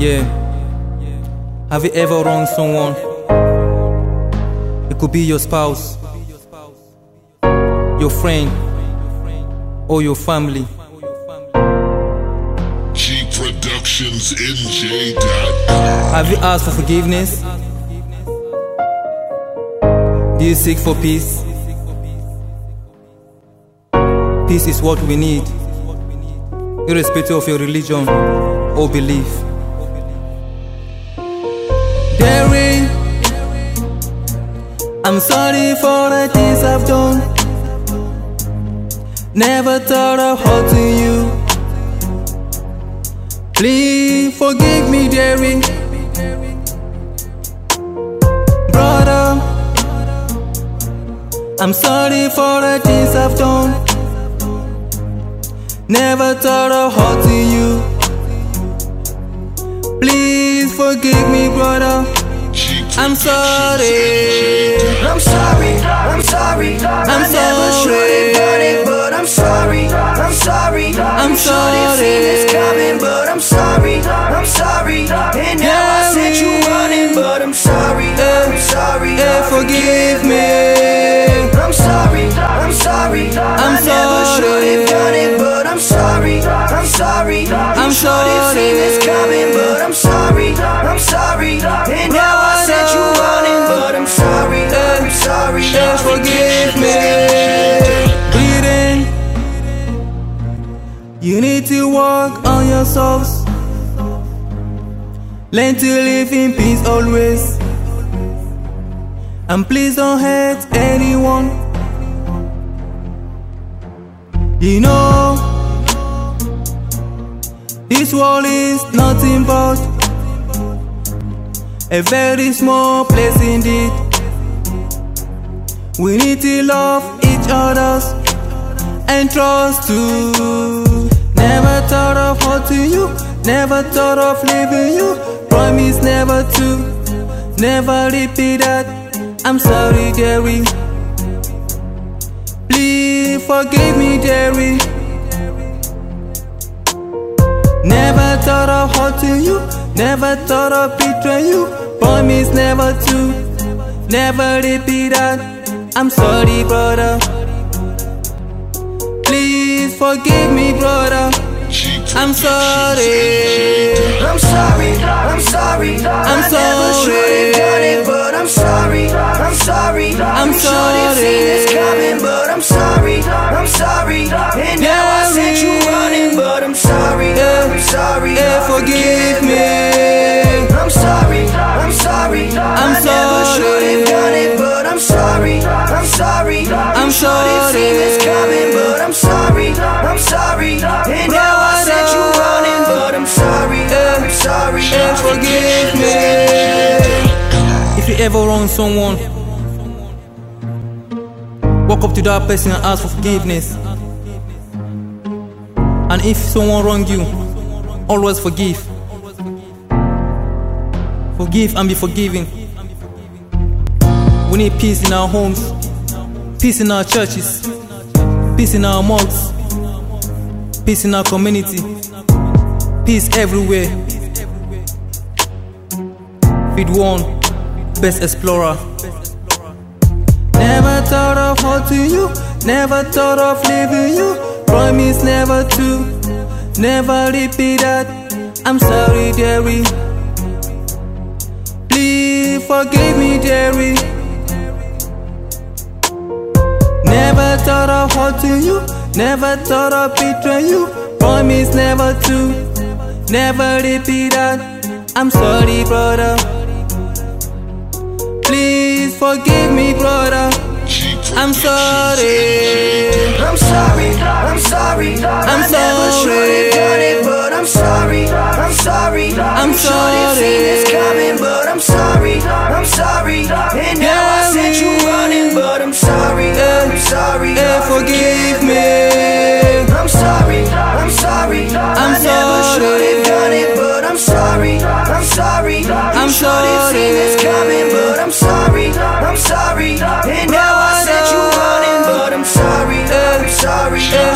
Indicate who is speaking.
Speaker 1: Yeah. Have you ever wronged someone? It could be your spouse, your friend, or your family.
Speaker 2: G Productions NJ.
Speaker 1: Have you asked for forgiveness? Do you seek for peace? Peace is what we need, irrespective of your religion or belief. Derry, I'm sorry for the things I've done. Never thought of hurting you. Please forgive me, Derry. Brother, I'm sorry for the things I've done. Never thought of hurting you. Please forgive me, brother. I'm sorry.
Speaker 3: I'm sorry. I'm sorry. I never should have done it, but I'm sorry. I'm sorry.
Speaker 1: I'm
Speaker 3: Should have seen this coming, but I'm sorry. I'm sorry. And now I sent you running, but I'm sorry. I'm sorry.
Speaker 1: Forgive me.
Speaker 3: I'm sorry. I'm sorry. I never should have done it, but I'm sorry. I'm sorry. Should have seen this coming, but I'm sorry. I'm sorry. And now I sent you running, but I'm sorry. I'm sorry.
Speaker 1: Forgive me. Bleeding. You need to work on yourselves. Learn to live in peace always. And please don't hurt anyone. You know, this world is nothing but a very small place indeed. We need to love each other and trust too. Never thought of hurting you, never thought of leaving you. Promise never to, never repeat that. I'm sorry, Derry. Please forgive me, Derry. Never thought of hurting you, never thought of betraying you. Promise never to, never repeat that. I'm sorry, brother. Please forgive me, brother. I'm sorry.
Speaker 3: I'm sorry. I'm sorry. I never should have done it, but I'm sorry. I'm sorry. Should have seen this coming, but I'm sorry. I'm sorry. And now I sent you running, but I'm sorry. I'm sorry.
Speaker 1: Forgive me.
Speaker 3: I'm sorry. I'm sorry. I never should have done it, but I'm sorry. I'm sorry. Should have seen this coming, but I'm sorry. I'm sorry. And now I sent you running, but I'm sorry. I'm sorry.
Speaker 1: Forgive me. If you ever wrong someone, walk up to that person and ask for forgiveness. And if someone wrong you, always forgive. Forgive and be forgiven. We need peace in our homes, peace in our churches, peace in our mosques, peace in our community, peace everywhere. Feed one, best explorer. Never thought of hurting you, never thought of leaving you. Promise never to, never repeat that. I'm sorry, Derry. Please forgive me, Derry. Never thought of hurting you, never thought of betraying you. Promise never to, never repeat that. I'm sorry, brother. Please forgive me, brother. I'm sorry.
Speaker 3: I'm sorry. I'm sorry. I never should have done it, but I'm sorry. I'm sorry. Should have seen this coming, but I'm sorry. I'm sorry. And now I sent you running, but I'm sorry. I'm sorry.
Speaker 1: Forgive me.
Speaker 3: I'm sorry. I'm sorry. I never should have done it, but I'm sorry. I'm sorry. Should have seen this coming, but I'm sorry. I'm sorry. And now I sent you running, but I'm sorry. I'm sorry.